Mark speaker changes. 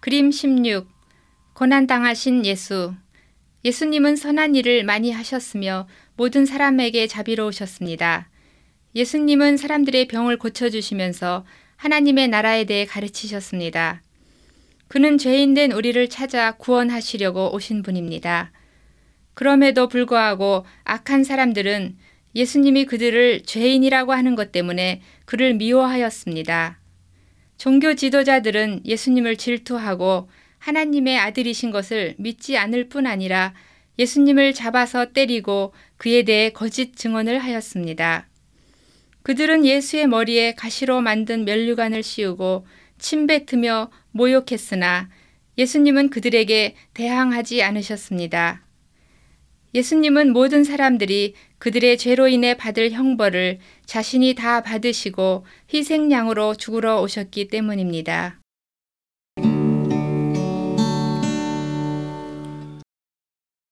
Speaker 1: 그림 16. 고난당하신 예수. 예수님은 선한 일을 많이 하셨으며 모든 사람에게 자비로우셨습니다. 예수님은 사람들의 병을 고쳐주시면서 하나님의 나라에 대해 가르치셨습니다. 그는 죄인된 우리를 찾아 구원하시려고 오신 분입니다. 그럼에도 불구하고 악한 사람들은 예수님이 그들을 죄인이라고 하는 것 때문에 그를 미워하였습니다. 종교 지도자들은 예수님을 질투하고 하나님의 아들이신 것을 믿지 않을 뿐 아니라 예수님을 잡아서 때리고 그에 대해 거짓 증언을 하였습니다. 그들은 예수의 머리에 가시로 만든 면류관을 씌우고 침뱉으며 모욕했으나 예수님은 그들에게 대항하지 않으셨습니다. 예수님은 모든 사람들이 그들의 죄로 인해 받을 형벌을 자신이 다 받으시고 희생양으로 죽으러 오셨기 때문입니다.